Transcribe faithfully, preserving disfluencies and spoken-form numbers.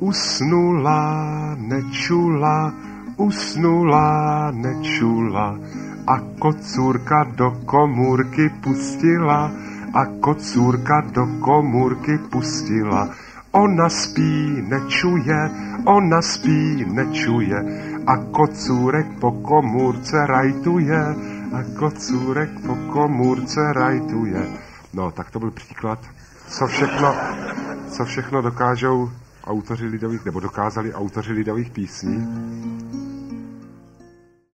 Usnula, nečula, usnula, nečula a kocůrka do komůrky pustila a kocůrka do komůrky pustila. Ona spí, nečuje, ona spí, nečuje a kocůrek po komůrce rajtuje a kocůrek po komůrce rajtuje. No, tak to byl příklad, co všechno, co všechno dokážou autoři lidových, nebo dokázali autoři lidových písní.